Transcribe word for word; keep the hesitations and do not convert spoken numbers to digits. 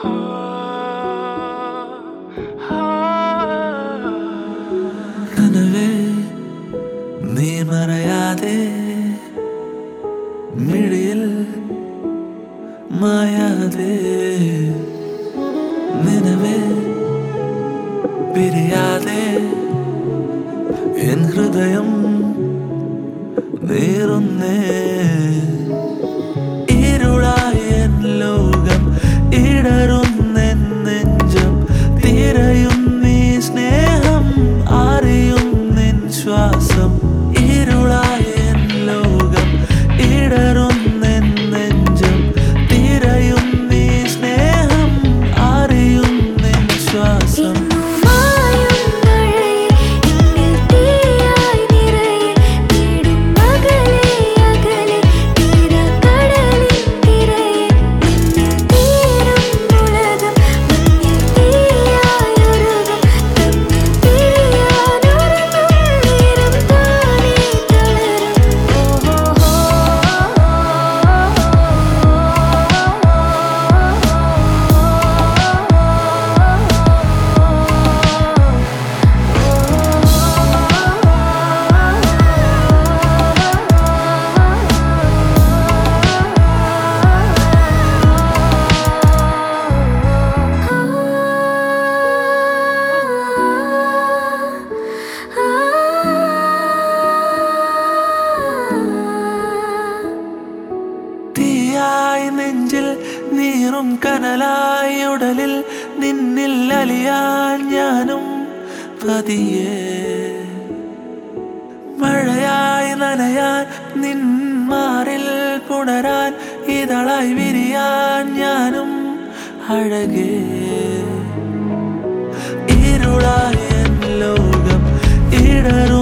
കനവേ നീ മറയാതെ മിഴിയിൽ മായാതെ നിനവേ പിരിയാതെ എൻ ഹൃദയം നീറുന്നേ ഇരുളായ എൻ ലോകം ഇടറുന്നെൻ നെഞ്ചം തിരയും നീ സ്നേഹം അറിയും നിൻ ശ്വാസം ഇരുളായ എൻ ലോകം ഇടറുന്നെൻ നെഞ്ചം തിരയും നീ സ്നേഹം അറിയും നിൻ ശ്വാസം നെഞ്ചിൽ നീറും കനലായി ഉടലിൽ നിന്നിൽ അലിയാൻ ഞാനും പതിയെ മഴയായി നനയാൻ നിൻ മാറിൽ പുണരാൻ ഇതളായി വിരിയാൻ ഞാനും അഴകേ ഇരുളായ ലോകം ഇടറും